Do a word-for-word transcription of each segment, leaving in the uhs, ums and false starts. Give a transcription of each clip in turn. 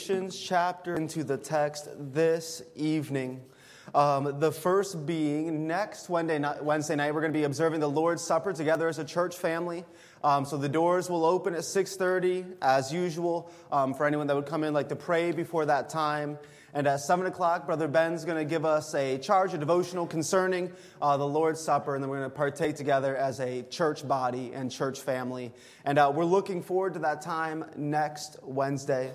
Galatians chapter into the text this evening. Um, the first being next Wednesday night, Wednesday night, we're going to be observing the Lord's Supper together as a church family. Um, so the doors will open at six thirty as usual um, for anyone that would come in like to pray before that time. And at seven o'clock, Brother Ben's going to give us a charge, a devotional concerning uh, the Lord's Supper, and then we're going to partake together as a church body and church family. And uh, we're looking forward to that time next Wednesday.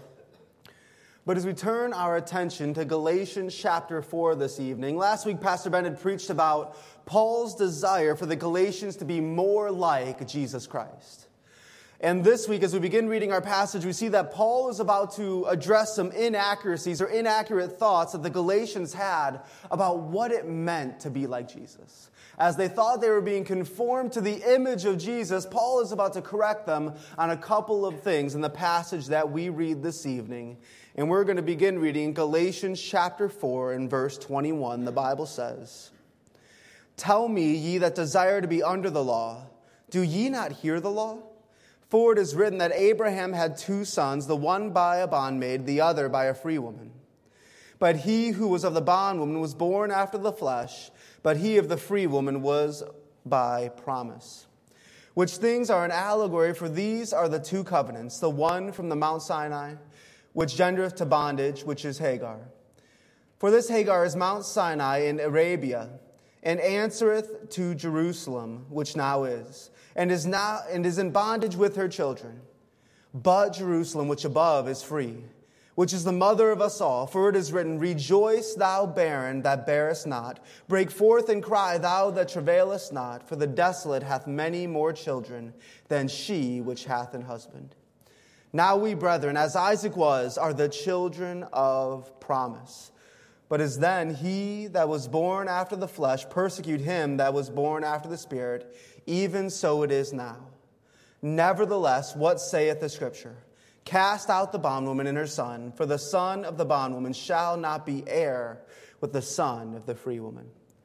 But as we turn our attention to Galatians chapter four this evening, last week Pastor Ben had preached about Paul's desire for the Galatians to be more like Jesus Christ. And this week, as we begin reading our passage, we see that Paul is about to address some inaccuracies or inaccurate thoughts that the Galatians had about what it meant to be like Jesus. As they thought they were being conformed to the image of Jesus, Paul is about to correct them on a couple of things in the passage that we read this evening. And we're going to begin reading Galatians chapter four and verse twenty-one. The Bible says, "Tell me, ye that desire to be under the law, do ye not hear the law? For it is written that Abraham had two sons, the one by a bondmaid, the other by a free woman. But he who was of the bondwoman was born after the flesh, but he of the free woman was by promise. Which things are an allegory, for these are the two covenants, the one from the Mount Sinai, which gendereth to bondage, which is Hagar. For this Hagar is Mount Sinai in Arabia, and answereth to Jerusalem, which now is, and is now and is in bondage with her children. But Jerusalem, which above, is free, which is the mother of us all. For it is written, Rejoice, thou barren that bearest not. Break forth and cry, thou that travailest not. For the desolate hath many more children than she which hath an husband. Now we, brethren, as Isaac was, are the children of promise. But as then he that was born after the flesh persecute him that was born after the Spirit, even so it is now. Nevertheless, what saith the Scripture? Cast out the bondwoman and her son, for the son of the bondwoman shall not be heir with the son of the free woman.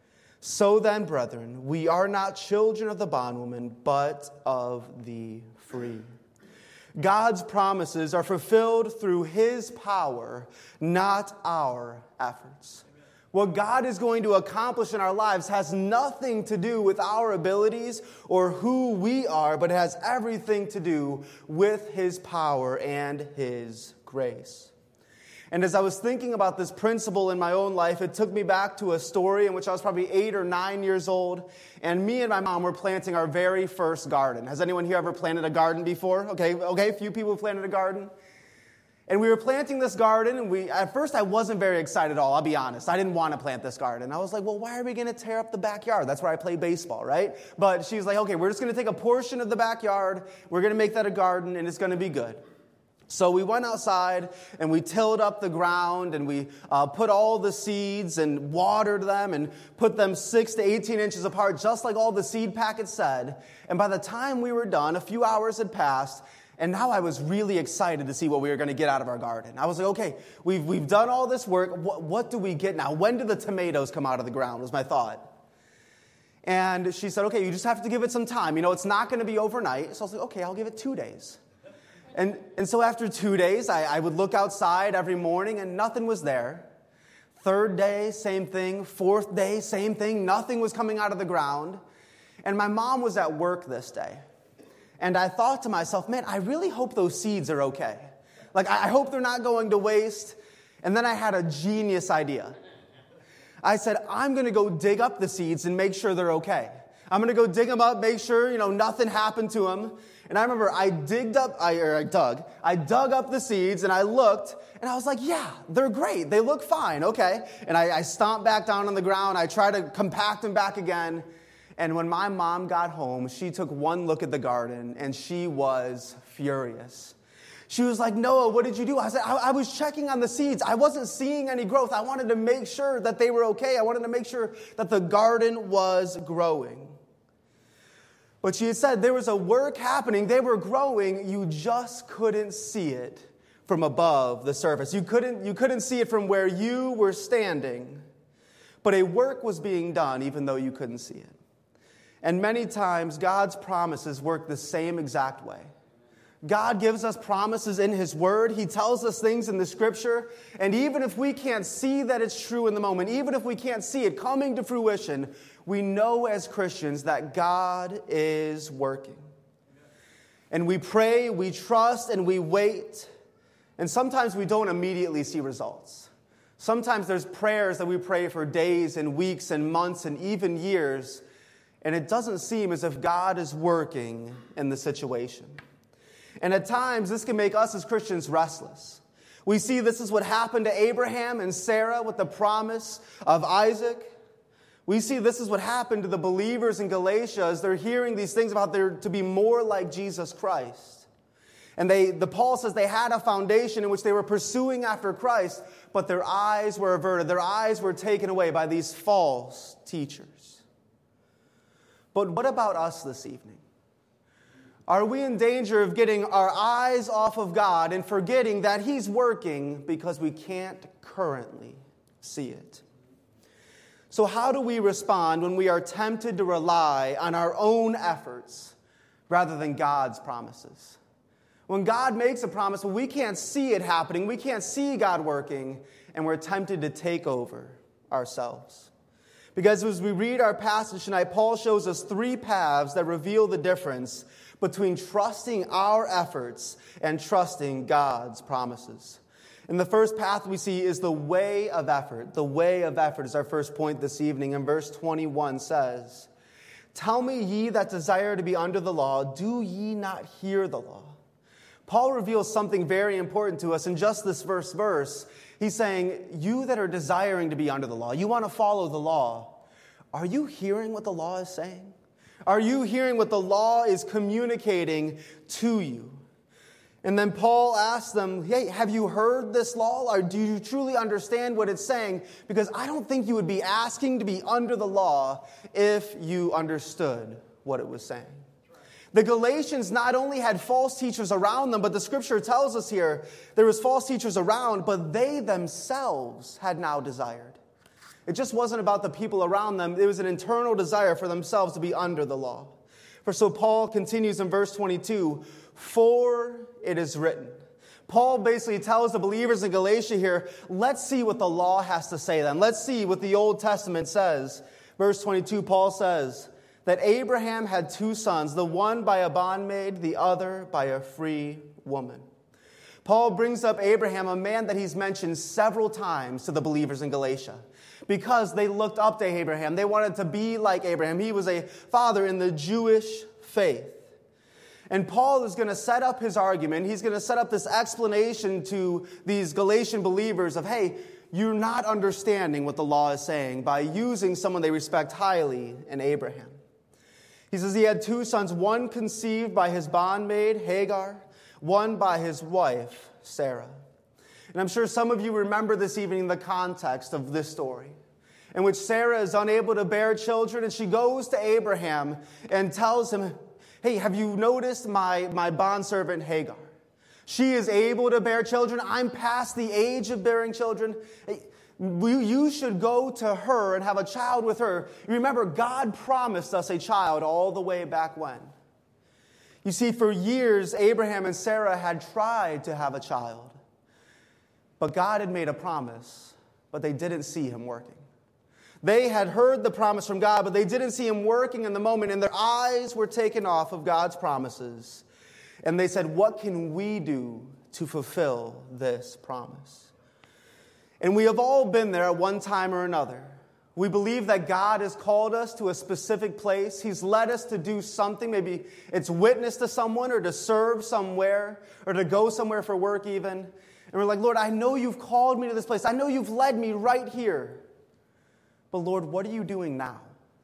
So then, brethren, we are not children of the bondwoman, but of the free. God's promises are fulfilled through His power, not our efforts. What God is going to accomplish in our lives has nothing to do with our abilities or who we are, but it has everything to do with His power and His grace. And as I was thinking about this principle in my own life, it took me back to a story in which I was probably eight or nine years old, and me and my mom were planting our very first garden. Has anyone here ever planted a garden before? Okay, okay, a few people have planted a garden. And we were planting this garden, and we at first I wasn't very excited at all, I'll be honest. I didn't want to plant this garden. I was like, well, why are we going to tear up the backyard? That's where I play baseball, right? But she's like, okay, we're just going to take a portion of the backyard, we're going to make that a garden, and it's going to be good. So we went outside, and we tilled up the ground, and we uh, put all the seeds and watered them and put them six to eighteen inches apart, just like all the seed packets said. And by the time we were done, a few hours had passed, and now I was really excited to see what we were going to get out of our garden. I was like, okay, we've we've done all this work. What, what do we get now? When do the tomatoes come out of the ground, was my thought. And she said, okay, you just have to give it some time. You know, it's not going to be overnight. So I was like, okay, I'll give it two days. And and so after two days, I, I would look outside every morning, and nothing was there. Third day, same thing. Fourth day, same thing. Nothing was coming out of the ground. And my mom was at work this day. And I thought to myself, man, I really hope those seeds are okay. Like, I hope they're not going to waste. And then I had a genius idea. I said, I'm going to go dig up the seeds and make sure they're okay. I'm going to go dig them up, make sure, you know, nothing happened to them. And I remember I digged up, I, or I dug, I dug up the seeds and I looked and I was like, yeah, they're great. They look fine, okay. And I, I stomped back down on the ground. I tried to compact them back again. And when my mom got home, she took one look at the garden and she was furious. She was like, Noah, what did you do? I said, I, I was checking on the seeds. I wasn't seeing any growth. I wanted to make sure that they were okay. I wanted to make sure that the garden was growing. But she had said there was a work happening. They were growing. You just couldn't see it from above the surface. You couldn't, you couldn't see it from where you were standing. But a work was being done even though you couldn't see it. And many times God's promises work the same exact way. God gives us promises in His Word. He tells us things in the Scripture. And even if we can't see that it's true in the moment, even if we can't see it coming to fruition, we know as Christians that God is working. And we pray, we trust, and we wait. And sometimes we don't immediately see results. Sometimes there's prayers that we pray for days and weeks and months and even years, and it doesn't seem as if God is working in the situation. And at times, this can make us as Christians restless. We see this is what happened to Abraham and Sarah with the promise of Isaac. We see this is what happened to the believers in Galatia as they're hearing these things about their to be more like Jesus Christ. And they, the Paul says they had a foundation in which they were pursuing after Christ, but their eyes were averted. Their eyes were taken away by these false teachers. But what about us this evening? Are we in danger of getting our eyes off of God and forgetting that He's working because we can't currently see it? So how do we respond when we are tempted to rely on our own efforts rather than God's promises? When God makes a promise, when we can't see it happening, we can't see God working, and we're tempted to take over ourselves. Because as we read our passage tonight, Paul shows us three paths that reveal the difference between trusting our efforts and trusting God's promises. And the first path we see is the way of effort. The way of effort is our first point this evening. And verse twenty-one says, "Tell me, ye that desire to be under the law, do ye not hear the law?" Paul reveals something very important to us in just this first verse. He's saying, you that are desiring to be under the law, you want to follow the law, are you hearing what the law is saying? Are you hearing what the law is communicating to you? And then Paul asks them, hey, have you heard this law? Or do you truly understand what it's saying? Because I don't think you would be asking to be under the law if you understood what it was saying. The Galatians not only had false teachers around them, but the scripture tells us here there was false teachers around, but they themselves had now desired. It just wasn't about the people around them. It was an internal desire for themselves to be under the law. For so Paul continues in verse twenty-two, "For it is written." Paul basically tells the believers in Galatia here, let's see what the law has to say then. Let's see what the Old Testament says. Verse twenty-two, Paul says that Abraham had two sons, the one by a bondmaid, the other by a free woman. Paul brings up Abraham, a man that he's mentioned several times to the believers in Galatia, because they looked up to Abraham. They wanted to be like Abraham. He was a father in the Jewish faith. And Paul is going to set up his argument. He's going to set up this explanation to these Galatian believers of, hey, you're not understanding what the law is saying by using someone they respect highly in Abraham. He says he had two sons, one conceived by his bondmaid, Hagar, one by his wife, Sarah. And I'm sure some of you remember this evening the context of this story, in which Sarah is unable to bear children, and she goes to Abraham and tells him, hey, have you noticed my, my bondservant Hagar? She is able to bear children. I'm past the age of bearing children. Hey, you should go to her and have a child with her. Remember, God promised us a child all the way back when. You see, for years, Abraham and Sarah had tried to have a child. But God had made a promise, but they didn't see him working. They had heard the promise from God, but they didn't see him working in the moment, and their eyes were taken off of God's promises. And they said, what can we do to fulfill this promise? And we have all been there at one time or another. We believe that God has called us to a specific place. He's led us to do something. Maybe it's witness to someone or to serve somewhere or to go somewhere for work even. And we're like, Lord, I know you've called me to this place. I know you've led me right here. But Lord, what are you doing now?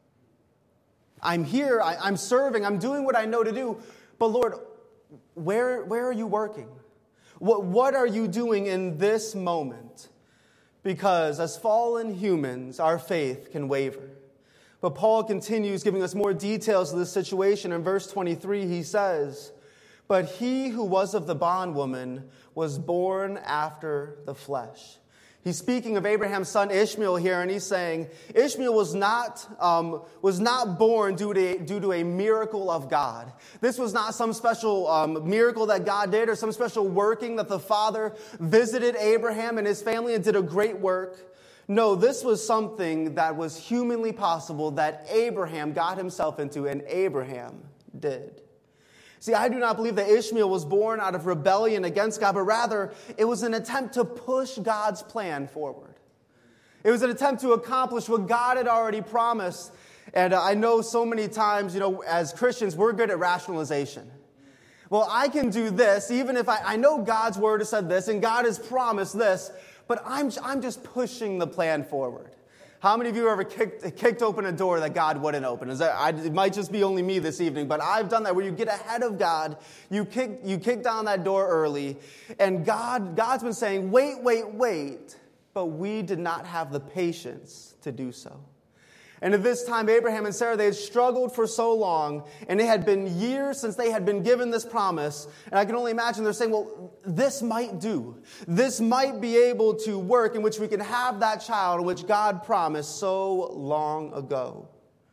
I'm here. I, I'm serving. I'm doing what I know to do. But Lord, where, where are you working? What, what are you doing in this moment? Because as fallen humans, our faith can waver. But Paul continues giving us more details of this situation. In verse twenty-three, he says, but he who was of the bondwoman was born after the flesh. He's speaking of Abraham's son Ishmael here, and he's saying Ishmael was not, um, was not born due to, due to a miracle of God. This was not some special um, miracle that God did or some special working that the Father visited Abraham and his family and did a great work. No, this was something that was humanly possible that Abraham got himself into, and Abraham did. See, I do not believe that Ishmael was born out of rebellion against God, but rather it was an attempt to push God's plan forward. It was an attempt to accomplish what God had already promised. And I know so many times, you know, as Christians, we're good at rationalization. Well, I can do this, even if I, I know God's word has said this, and God has promised this, but I'm, I'm just pushing the plan forward. How many of you ever kicked, kicked open a door that God wouldn't open? Is that, I, it might just be only me this evening, but I've done that where you get ahead of God, you kick, you kick down that door early, and God, God's been saying, wait, wait, wait, but we did not have the patience to do so. And at this time, Abraham and Sarah, they had struggled for so long, and it had been years since they had been given this promise. And I can only imagine they're saying, well, this might do. This might be able to work in which we can have that child which God promised so long ago.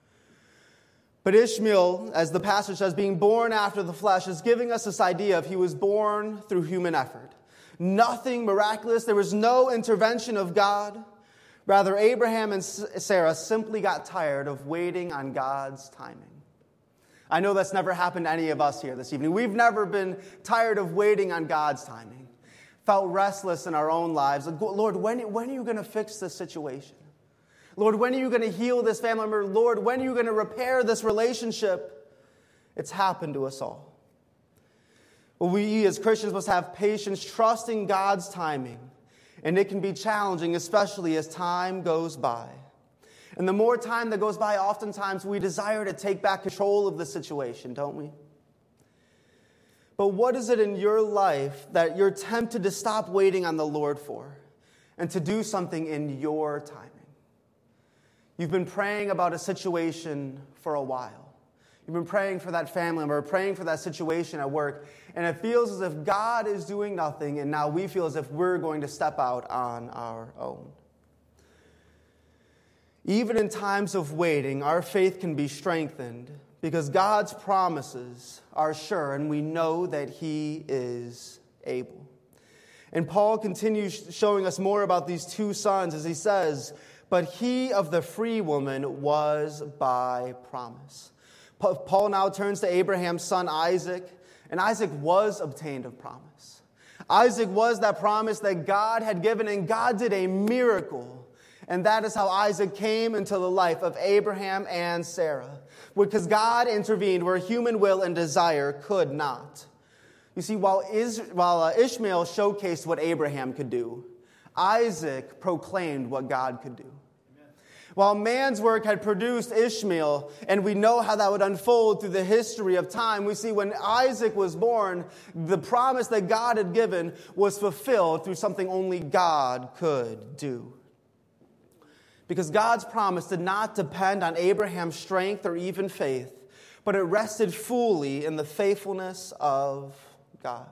But Ishmael, as the passage says, being born after the flesh, is giving us this idea of he was born through human effort. Nothing miraculous. There was no intervention of God. Rather, Abraham and Sarah simply got tired of waiting on God's timing. I know that's never happened to any of us here this evening. We've never been tired of waiting on God's timing. Felt restless in our own lives. Lord, when, when are you going to fix this situation? Lord, when are you going to heal this family member? Lord, when are you going to repair this relationship? It's happened to us all. Well, we as Christians must have patience, trusting God's timing. And it can be challenging, especially as time goes by. And the more time that goes by, oftentimes we desire to take back control of the situation, don't we? But what is it in your life that you're tempted to stop waiting on the Lord for and to do something in your timing? You've been praying about a situation for a while. You've been praying for that family member, praying for that situation at work, and it feels as if God is doing nothing, and now we feel as if we're going to step out on our own. Even in times of waiting, our faith can be strengthened because God's promises are sure, and we know that He is able. And Paul continues showing us more about these two sons as he says, "But he of the free woman was by promise." Paul now turns to Abraham's son Isaac, and Isaac was obtained of promise. Isaac was that promise that God had given, and God did a miracle. And that is how Isaac came into the life of Abraham and Sarah, because God intervened where human will and desire could not. You see, while, Is, while uh, Ishmael showcased what Abraham could do, Isaac proclaimed what God could do. While man's work had produced Ishmael, and we know how that would unfold through the history of time, we see when Isaac was born, the promise that God had given was fulfilled through something only God could do. Because God's promise did not depend on Abraham's strength or even faith, but it rested fully in the faithfulness of God.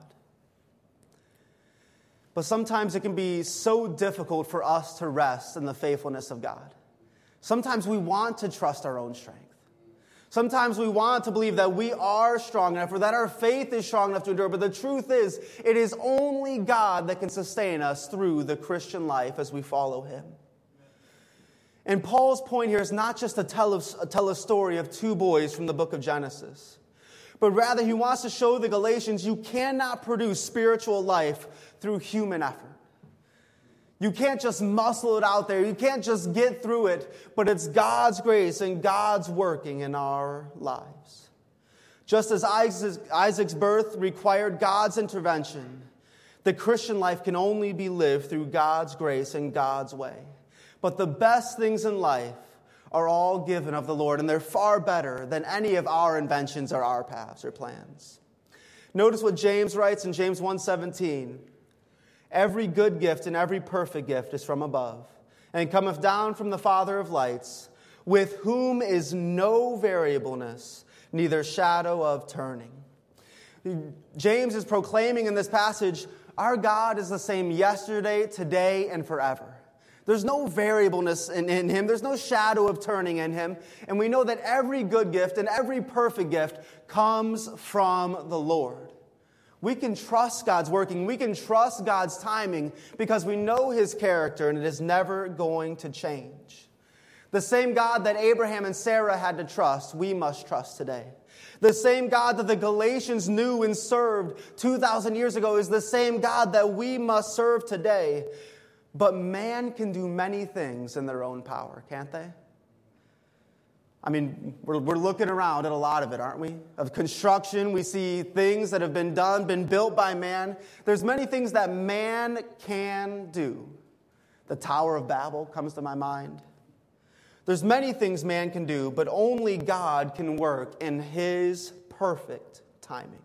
But sometimes it can be so difficult for us to rest in the faithfulness of God. Sometimes we want to trust our own strength. Sometimes we want to believe that we are strong enough or that our faith is strong enough to endure. But the truth is, it is only God that can sustain us through the Christian life as we follow Him. And Paul's point here is not just to tell a, tell a story of two boys from the book of Genesis, but rather he wants to show the Galatians you cannot produce spiritual life through human effort. You can't just muscle it out there. You can't just get through it, but it's God's grace and God's working in our lives. Just as Isaac's birth required God's intervention, the Christian life can only be lived through God's grace and God's way. But the best things in life are all given of the Lord, and they're far better than any of our inventions or our paths or plans. Notice what James writes in James one seventeen. Every good gift and every perfect gift is from above, and cometh down from the Father of lights, with whom is no variableness, neither shadow of turning. James is proclaiming in this passage Our God is the same yesterday, today, and forever. There's no variableness in, in him. There's no shadow of turning in him. And we know that every good gift and every perfect gift comes from the Lord. We can trust God's working. We can trust God's timing because we know his character and it is never going to change. The same God that Abraham and Sarah had to trust, we must trust today. The same God that the Galatians knew and served two thousand years ago is the same God that we must serve today. But man can do many things in their own power, can't they? I mean, we're, we're looking around at a lot of it, aren't we? Of construction, we see things that have been done, been built by man. There's many things that man can do. The Tower of Babel comes to my mind. There's many things man can do, but only God can work in his perfect timing.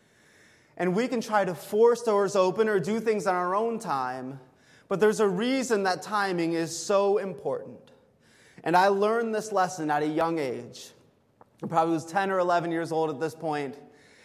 And we can try to force doors open or do things on our own time, but there's a reason that timing is so important. And I learned this lesson at a young age. I probably was ten or eleven years old at this point.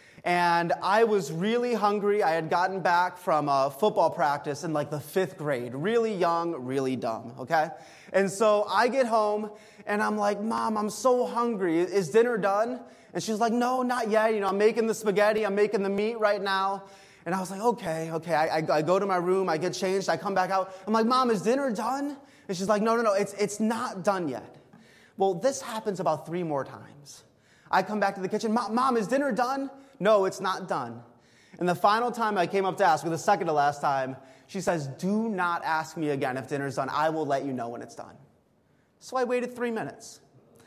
And I was really hungry. I had gotten back from a football practice in like the fifth grade. Really young, really dumb, okay? And so I get home and I'm like, Mom, I'm so hungry. Is dinner done? And she's like, no, not yet. You know, I'm making the spaghetti. I'm making the meat right now. And I was like, okay, okay. I, I, I go to my room. I get changed. I come back out. I'm like, Mom, is dinner done? And she's like, no, no, no. It's, it's not done yet. Well, this happens about three more times. I come back to the kitchen. Mom, is dinner done? No, it's not done. And the final time I came up to ask her, the second to last time, she says, do not ask me again if dinner's done. I will let you know when it's done. So I waited three minutes.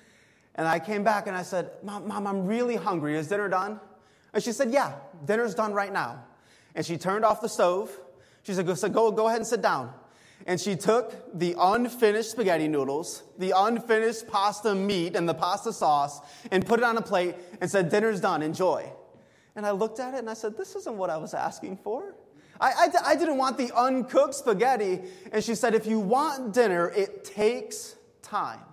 And I came back and I said, Mom, Mom, I'm really hungry. Is dinner done? And she said, yeah, dinner's done right now. And she turned off the stove. She said, go, go, go ahead and sit down. And she took the unfinished spaghetti noodles, the unfinished pasta meat and the pasta sauce, and put it on a plate and said, dinner's done, enjoy. And I looked at it and I said, this isn't what I was asking for. I, I, I didn't want the uncooked spaghetti. And she said, if you want dinner, it takes time.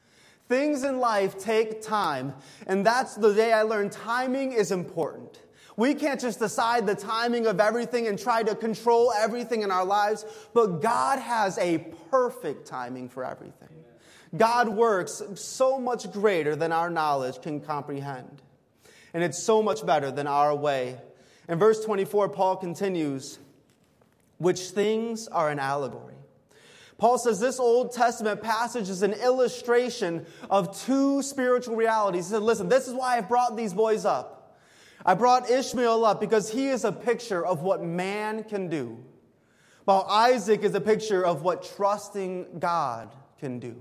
Things in life take time. And that's the day I learned timing is important. We can't just decide the timing of everything and try to control everything in our lives, but God has a perfect timing for everything. God works so much greater than our knowledge can comprehend. And it's so much better than our way. In verse twenty-four, Paul continues, which things are an allegory. Paul says this Old Testament passage is an illustration of two spiritual realities. He said, listen, this is why I've brought these boys up. I brought Ishmael up because he is a picture of what man can do, while Isaac is a picture of what trusting God can do.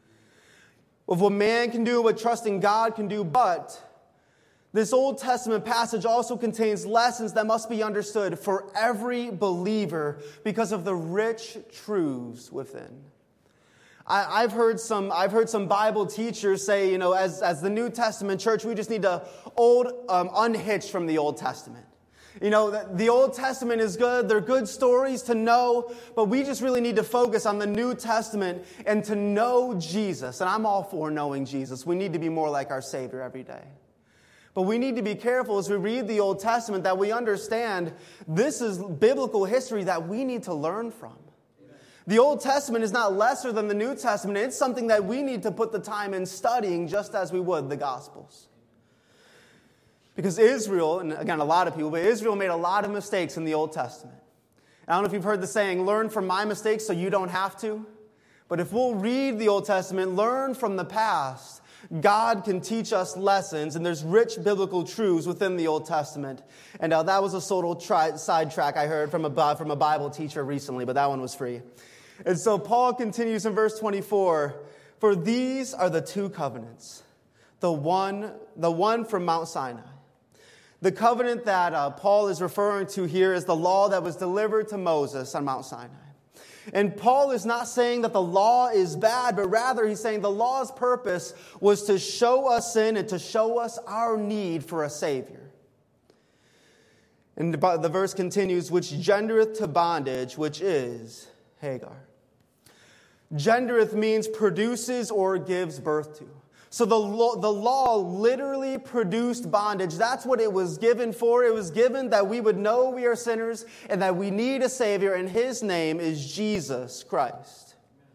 Of what man can do, what trusting God can do, but this Old Testament passage also contains lessons that must be understood for every believer because of the rich truths within. I, I've heard some I've heard some Bible teachers say, you know, as, as the New Testament church, we just need to old um, unhitch from the Old Testament. You know, the, the Old Testament is good. They're good stories to know, but we just really need to focus on the New Testament and to know Jesus. And I'm all for knowing Jesus. We need to be more like our Savior every day. But we need to be careful as we read the Old Testament that we understand this is biblical history that we need to learn from. The Old Testament is not lesser than the New Testament. It's something that we need to put the time in studying just as we would the Gospels. Because Israel, and again, a lot of people, but Israel made a lot of mistakes in the Old Testament. I don't know if you've heard the saying, learn from my mistakes so you don't have to. But if we'll read the Old Testament, learn from the past, God can teach us lessons, and there's rich biblical truths within the Old Testament. And uh, that was a total tri- sidetrack I heard from a, from a Bible teacher recently, but that one was free. And so Paul continues in verse twenty-four, for these are the two covenants, the one, the one from Mount Sinai. The covenant that uh, Paul is referring to here is the law that was delivered to Moses on Mount Sinai. And Paul is not saying that the law is bad, but rather he's saying the law's purpose was to show us sin and to show us our need for a Savior. And the verse continues, which gendereth to bondage, which is Hagar. Gendereth means produces or gives birth to. So the law, the law literally produced bondage. That's what it was given for. It was given that we would know we are sinners and that we need a Savior, and His name is Jesus Christ.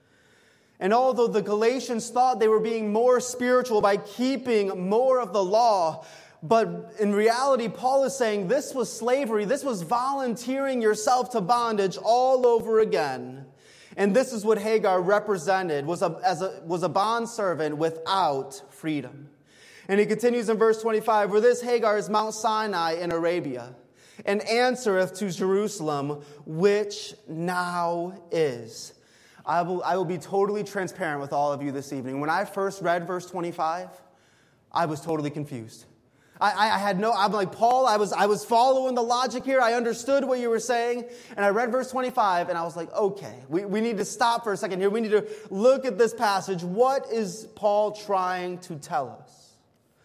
And although the Galatians thought they were being more spiritual by keeping more of the law, but in reality, Paul is saying this was slavery. This was volunteering yourself to bondage all over again. And this is what Hagar represented, was a, as a, was a bondservant without freedom. And he continues in verse twenty-five, "For this Hagar is Mount Sinai in Arabia, and answereth to Jerusalem, which now is." I will, I will be totally transparent with all of you this evening. When I first read verse twenty-five, I was totally confused. I, I had no, I'm like, Paul, I was, I was following the logic here. I understood what you were saying. And I read verse twenty-five and I was like, okay, we, we need to stop for a second here. We need to look at this passage. What is Paul trying to tell us?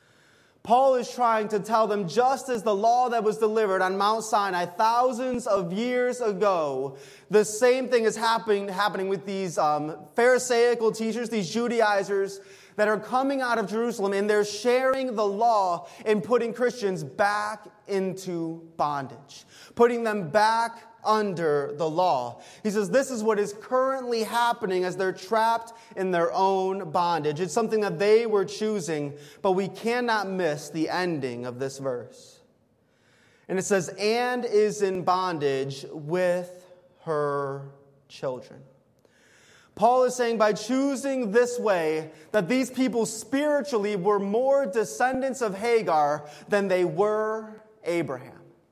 Paul is trying to tell them, just as the law that was delivered on Mount Sinai thousands of years ago, the same thing is happening, happening with these um, Pharisaical teachers, these Judaizers, that are coming out of Jerusalem, and they're sharing the law and putting Christians back into bondage, putting them back under the law. He says this is what is currently happening as they're trapped in their own bondage. It's something that they were choosing, but we cannot miss the ending of this verse. And it says, "and is in bondage with her children." Paul is saying by choosing this way that these people spiritually were more descendants of Hagar than they were Abraham.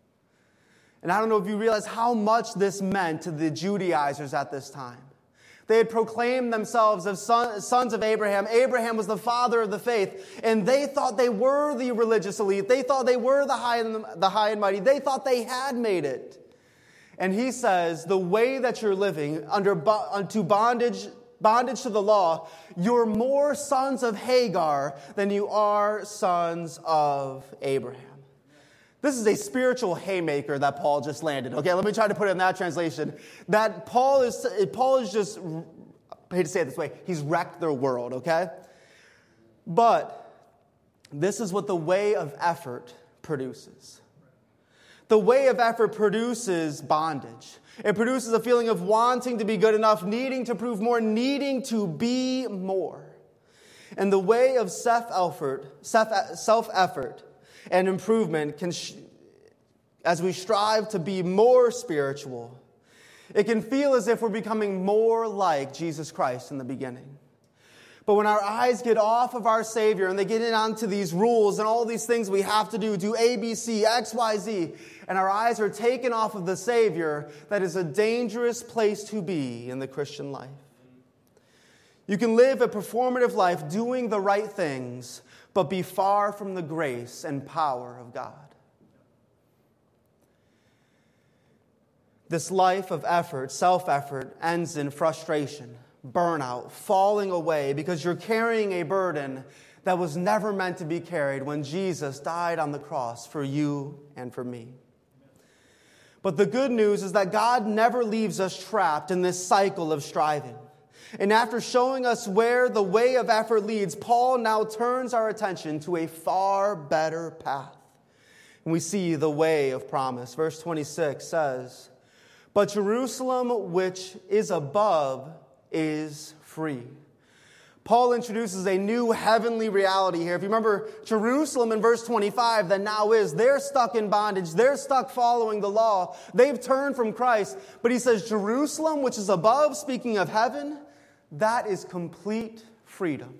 And I don't know if you realize how much this meant to the Judaizers at this time. They had proclaimed themselves as son, sons of Abraham. Abraham was the father of the faith. And they thought they were the religious elite. They thought they were the high and, the high and mighty. They thought they had made it. And he says, the way that you're living under unto bondage, bondage to the law, you're more sons of Hagar than you are sons of Abraham. This is a spiritual haymaker that Paul just landed. Okay, let me try to put it in that translation. That Paul is, Paul is just, I hate to say it this way, he's wrecked their world, okay? But this is what the way of effort produces. The way of effort produces bondage. It produces a feeling of wanting to be good enough, needing to prove more, needing to be more. And the way of self-effort, self-effort and improvement can, as we strive to be more spiritual, it can feel as if we're becoming more like Jesus Christ in the beginning. But when our eyes get off of our Savior and they get in onto these rules and all these things we have to do, do A, B, C, X, Y, Z, and our eyes are taken off of the Savior, that is a dangerous place to be in the Christian life. You can live a performative life doing the right things, but be far from the grace and power of God. This life of effort, self-effort, ends in frustration, burnout, falling away because you're carrying a burden that was never meant to be carried when Jesus died on the cross for you and for me. But the good news is that God never leaves us trapped in this cycle of striving. And after showing us where the way of effort leads, Paul now turns our attention to a far better path. And we see the way of promise. Verse twenty-six says, "But Jerusalem, which is above, is free." Paul introduces a new heavenly reality here. If you remember Jerusalem in verse twenty-five, that now is, they're stuck in bondage. They're stuck following the law. They've turned from Christ. But he says Jerusalem, which is above, speaking of heaven, that is complete freedom.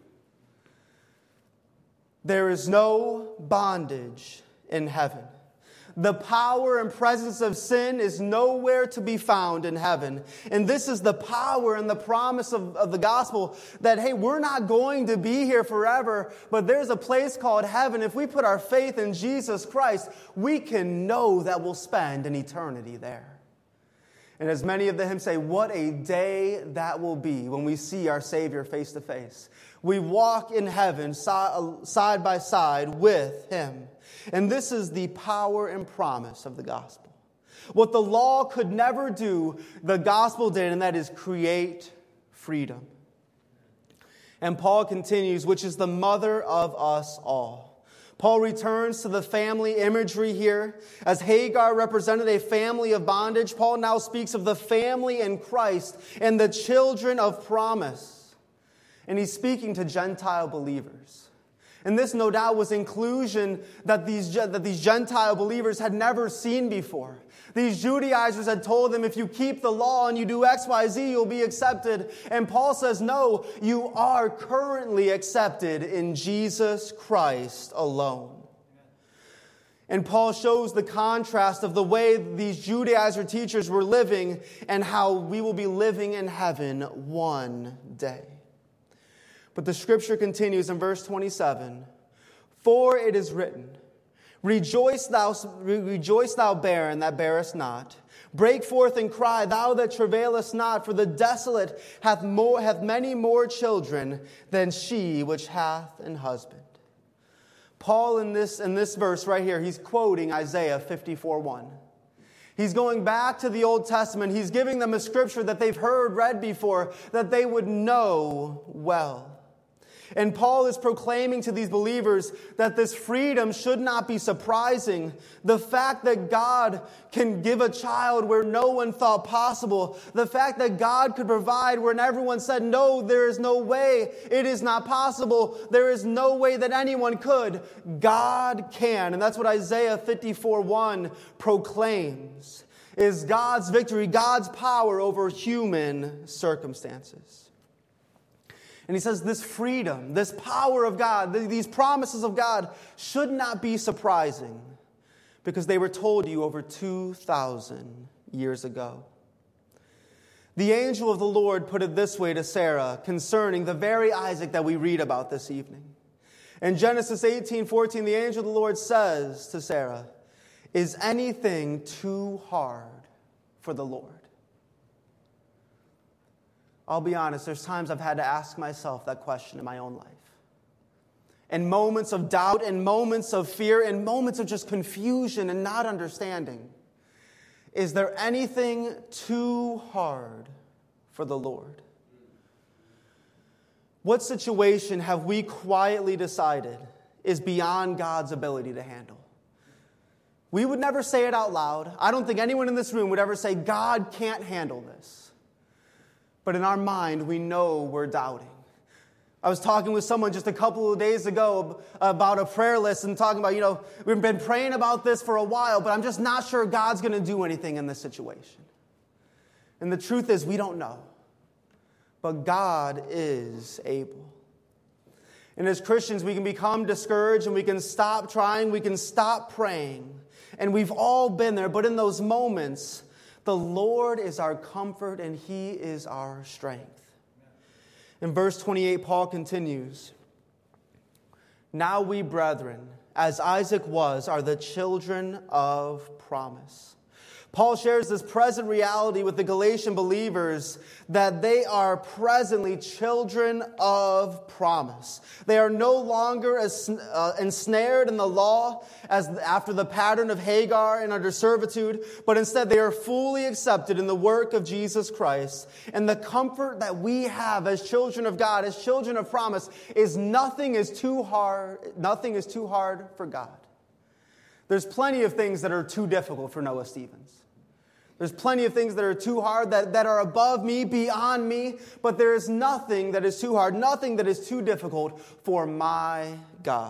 There is no bondage in heaven. The power and presence of sin is nowhere to be found in heaven. And this is the power and the promise of, of the gospel that, hey, we're not going to be here forever, but there's a place called heaven. If we put our faith in Jesus Christ, we can know that we'll spend an eternity there. And as many of the hymns say, what a day that will be when we see our Savior face to face. We walk in heaven side by side with Him. And this is the power and promise of the gospel. What the law could never do, the gospel did, and that is create freedom. And Paul continues, which is the mother of us all. Paul returns to the family imagery here. As Hagar represented a family of bondage, Paul now speaks of the family in Christ and the children of promise. And he's speaking to Gentile believers. And this, no doubt, was inclusion that these, that these Gentile believers had never seen before. These Judaizers had told them, if you keep the law and you do X, Y, Z, you'll be accepted. And Paul says, no, you are currently accepted in Jesus Christ alone. And Paul shows the contrast of the way these Judaizer teachers were living and how we will be living in heaven one day. But the scripture continues in verse twenty-seven. For it is written, Rejoice thou, rejoice thou barren that bearest not. Break forth and cry, thou that travailest not, for the desolate hath more hath many more children than she which hath an husband. Paul in this, in this verse right here, he's quoting Isaiah fifty-four one. He's going back to the Old Testament. He's giving them a scripture that they've heard read before, that they would know well. And Paul is proclaiming to these believers that this freedom should not be surprising. The fact that God can give a child where no one thought possible. The fact that God could provide when everyone said, no, there is no way. It is not possible. There is no way that anyone could. God can. And that's what Isaiah fifty-four one proclaims. Is God's victory, God's power over human circumstances. And he says this freedom, this power of God, these promises of God should not be surprising because they were told you over two thousand years ago. The angel of the Lord put it this way to Sarah concerning the very Isaac that we read about this evening. In Genesis eighteen fourteen, the angel of the Lord says to Sarah, is anything too hard for the Lord? I'll be honest, there's times I've had to ask myself that question in my own life. In moments of doubt, in moments of fear, in moments of just confusion and not understanding. Is there anything too hard for the Lord? What situation have we quietly decided is beyond God's ability to handle? We would never say it out loud. I don't think anyone in this room would ever say, God can't handle this. But in our mind, we know we're doubting. I was talking with someone just a couple of days ago about a prayer list and talking about, you know, we've been praying about this for a while, but I'm just not sure God's going to do anything in this situation. And the truth is, we don't know. But God is able. And as Christians, we can become discouraged and we can stop trying, we can stop praying. And we've all been there, but in those moments, the Lord is our comfort and He is our strength. In verse twenty-eight, Paul continues, now we, brethren, as Isaac was, are the children of promise. Paul shares this present reality with the Galatian believers that they are presently children of promise. They are no longer as, uh, ensnared in the law as after the pattern of Hagar and under servitude, but instead they are fully accepted in the work of Jesus Christ. And the comfort that we have as children of God, as children of promise, is nothing is too hard, nothing is too hard for God. There's plenty of things that are too difficult for Noah Stevens. There's plenty of things that are too hard, that, that are above me, beyond me, but there is nothing that is too hard, nothing that is too difficult for my God.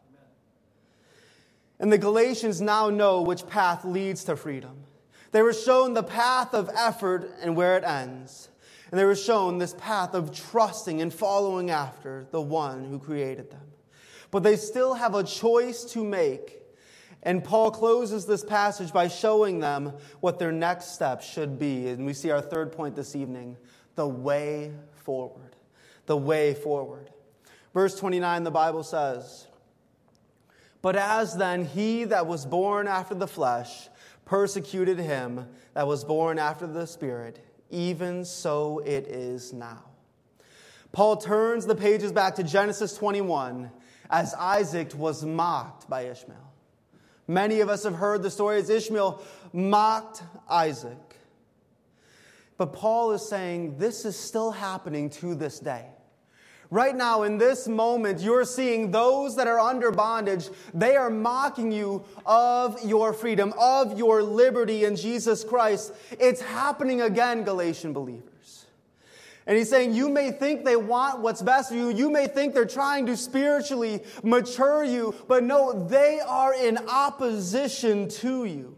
And the Galatians now know which path leads to freedom. They were shown the path of effort and where it ends. And they were shown this path of trusting and following after the one who created them. But they still have a choice to make. And Paul closes this passage by showing them what their next step should be. And we see our third point this evening, the way forward. The way forward. Verse twenty-nine, the Bible says, but as then he that was born after the flesh persecuted him that was born after the Spirit, even so it is now. Paul turns the pages back to Genesis twenty-one as Isaac was mocked by Ishmael. Many of us have heard the story as Ishmael mocked Isaac. But Paul is saying this is still happening to this day. Right now, in this moment, you're seeing those that are under bondage. They are mocking you of your freedom, of your liberty in Jesus Christ. It's happening again, Galatian believers. And he's saying, you may think they want what's best for you. You may think they're trying to spiritually mature you. But no, they are in opposition to you.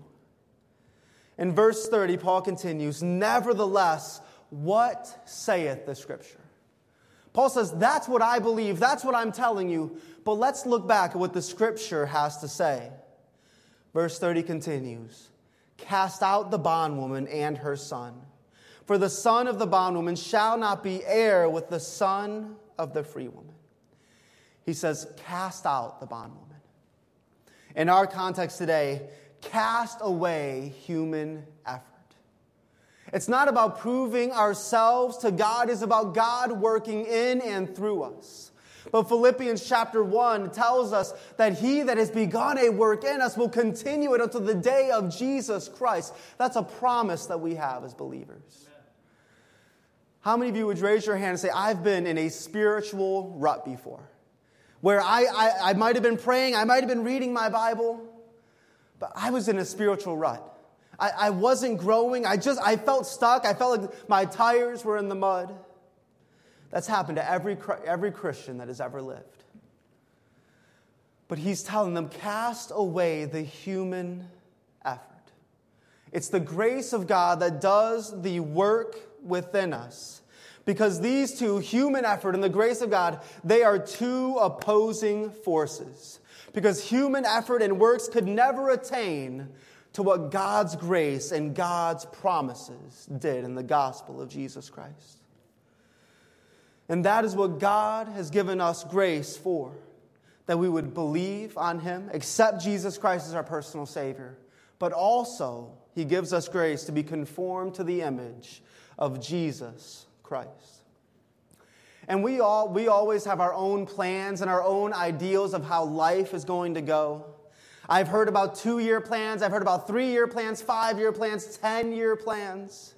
In verse thirty, Paul continues, nevertheless, what saith the Scripture? Paul says, that's what I believe, that's what I'm telling you, but let's look back at what the Scripture has to say. Verse thirty continues, cast out the bondwoman and her son, for the son of the bondwoman shall not be heir with the son of the free woman. He says, cast out the bondwoman. In our context today, cast away human effort. It's not about proving ourselves to God. It's about God working in and through us. But Philippians chapter one tells us that he that has begun a work in us will continue it until the day of Jesus Christ. That's a promise that we have as believers. How many of you would raise your hand and say, I've been in a spiritual rut before? Where I, I, I might have been praying, I might have been reading my Bible, but I was in a spiritual rut. I, I wasn't growing. I just, I felt stuck. I felt like my tires were in the mud. That's happened to every, every Christian that has ever lived. But he's telling them, cast away the human effort. It's the grace of God that does the work within us. Because these two, human effort and the grace of God, they are two opposing forces. Because human effort and works could never attain to what God's grace and God's promises did in the gospel of Jesus Christ. And that is what God has given us grace for, that we would believe on him, accept Jesus Christ as our personal Savior, but also he gives us grace to be conformed to the image of Jesus Christ. And we all we always have our own plans and our own ideals of how life is going to go. I've heard about two-year plans. I've heard about three-year plans, five-year plans, ten-year plans.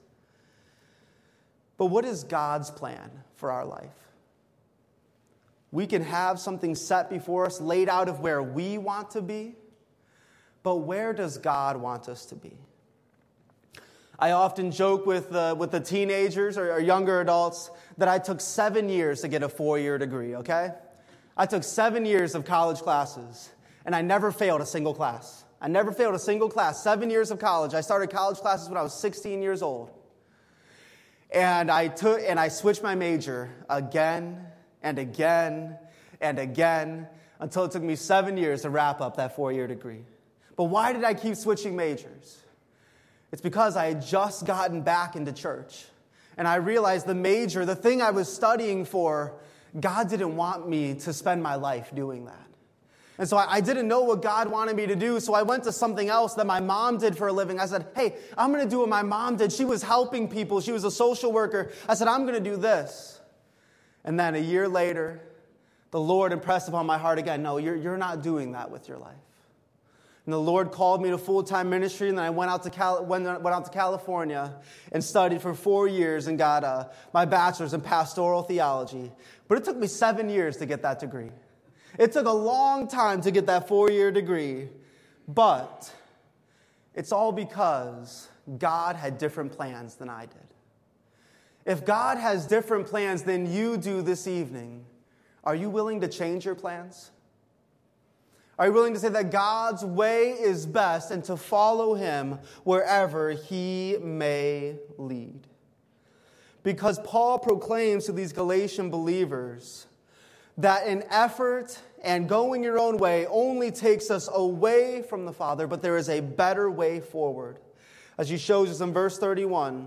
But what is God's plan for our life? We can have something set before us, laid out of where we want to be. But where does God want us to be? I often joke with the, with the teenagers or, or younger adults that I took seven years to get a four-year degree, okay? I took seven years of college classes. And I never failed a single class. I never failed a single class. Seven years of college. I started college classes when I was sixteen years old. And I took and I switched my major again and again and again until it took me seven years to wrap up that four-year degree. But why did I keep switching majors? It's because I had just gotten back into church. And I realized the major, the thing I was studying for, God didn't want me to spend my life doing that. And so I, I didn't know what God wanted me to do, so I went to something else that my mom did for a living. I said, hey, I'm going to do what my mom did. She was helping people. She was a social worker. I said, I'm going to do this. And then a year later, the Lord impressed upon my heart again, no, you're, you're not doing that with your life. And the Lord called me to full-time ministry, and then I went out to Cal- went, went out to California and studied for four years and got uh, my bachelor's in pastoral theology. But it took me seven years to get that degree. It took a long time to get that four-year degree, but it's all because God had different plans than I did. If God has different plans than you do this evening, are you willing to change your plans? Are you willing to say that God's way is best and to follow him wherever he may lead? Because Paul proclaims to these Galatian believers that an effort and going your own way only takes us away from the Father, but there is a better way forward. As he shows us in verse thirty-one,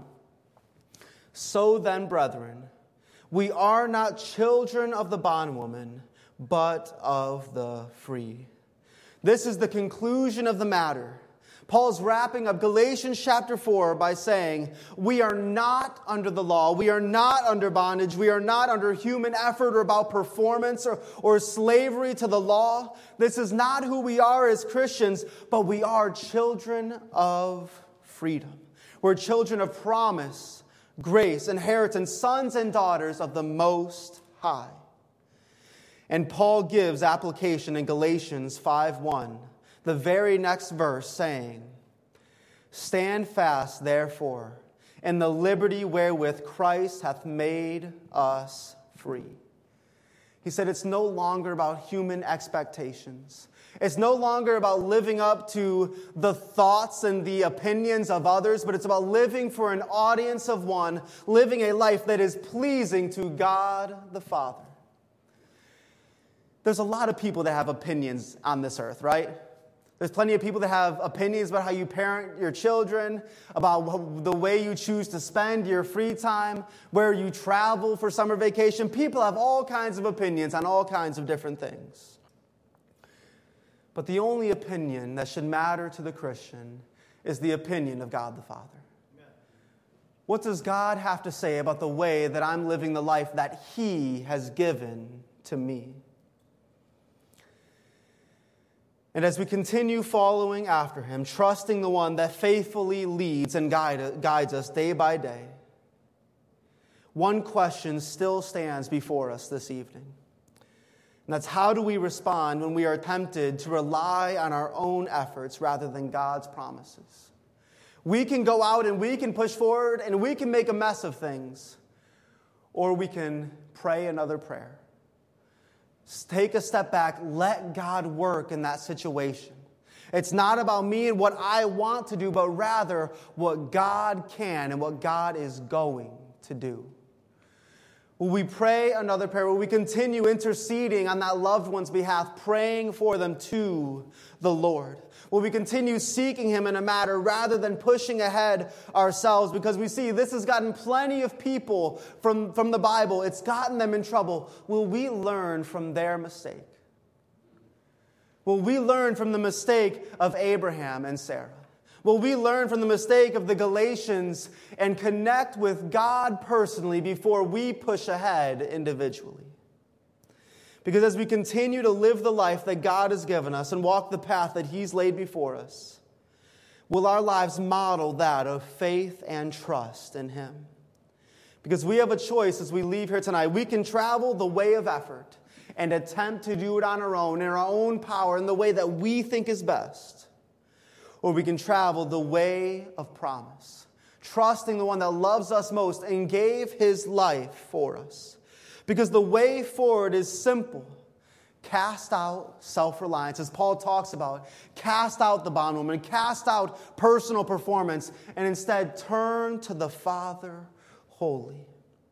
so then, brethren, we are not children of the bondwoman, but of the free. This is the conclusion of the matter. Paul's wrapping up Galatians chapter four by saying, we are not under the law. We are not under bondage. We are not under human effort or about performance or, or slavery to the law. This is not who we are as Christians, but we are children of freedom. We're children of promise, grace, inheritance, sons and daughters of the Most High. And Paul gives application in Galatians five one, the very next verse, saying, "Stand fast, therefore, in the liberty wherewith Christ hath made us free." He said it's no longer about human expectations. It's no longer about living up to the thoughts and the opinions of others, but it's about living for an audience of one, living a life that is pleasing to God the Father. There's a lot of people that have opinions on this earth, right? There's plenty of people that have opinions about how you parent your children, about the way you choose to spend your free time, where you travel for summer vacation. People have all kinds of opinions on all kinds of different things. But the only opinion that should matter to the Christian is the opinion of God the Father. Amen. What does God have to say about the way that I'm living the life that He has given to me? And as we continue following after Him, trusting the one that faithfully leads and guide, guides us day by day, one question still stands before us this evening. And that's, how do we respond when we are tempted to rely on our own efforts rather than God's promises? We can go out and we can push forward and we can make a mess of things. Or we can pray another prayer. Take a step back. Let God work in that situation. It's not about me and what I want to do, but rather what God can and what God is going to do. Will we pray another prayer? Will we continue interceding on that loved one's behalf, praying for them to the Lord? Will we continue seeking Him in a matter rather than pushing ahead ourselves? Because we see this has gotten plenty of people from, from the Bible. It's gotten them in trouble. Will we learn from their mistake? Will we learn from the mistake of Abraham and Sarah? Will we learn from the mistake of the Galatians and connect with God personally before we push ahead individually? Because as we continue to live the life that God has given us and walk the path that He's laid before us, will our lives model that of faith and trust in Him? Because we have a choice as we leave here tonight. We can travel the way of effort and attempt to do it on our own, in our own power, in the way that we think is best. Or we can travel the way of promise, trusting the one that loves us most and gave His life for us. Because the way forward is simple. Cast out self-reliance, as Paul talks about. Cast out the bondwoman, cast out personal performance, and instead turn to the Father wholly.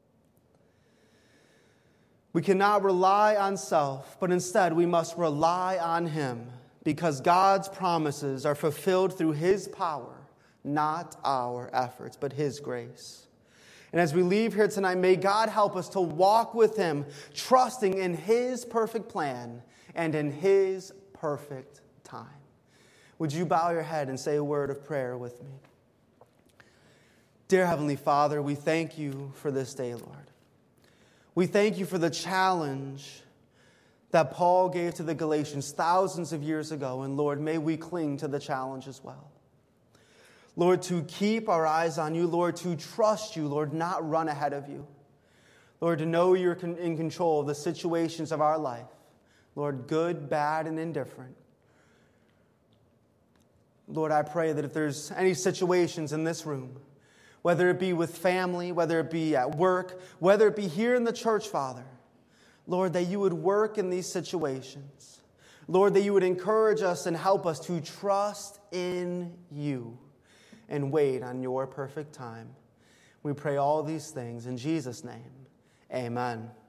We cannot rely on self, but instead we must rely on Him, because God's promises are fulfilled through His power, not our efforts, but His grace. And as we leave here tonight, may God help us to walk with Him, trusting in His perfect plan and in His perfect time. Would you bow your head and say a word of prayer with me? Dear Heavenly Father, we thank You for this day, Lord. We thank You for the challenge that Paul gave to the Galatians thousands of years ago. And Lord, may we cling to the challenge as well. Lord, to keep our eyes on You, Lord, to trust You, Lord, not run ahead of You. Lord, to know You're in control of the situations of our life. Lord, good, bad, and indifferent. Lord, I pray that if there's any situations in this room, whether it be with family, whether it be at work, whether it be here in the church, Father, Lord, that You would work in these situations. Lord, that You would encourage us and help us to trust in You and wait on Your perfect time. We pray all these things in Jesus' name. Amen.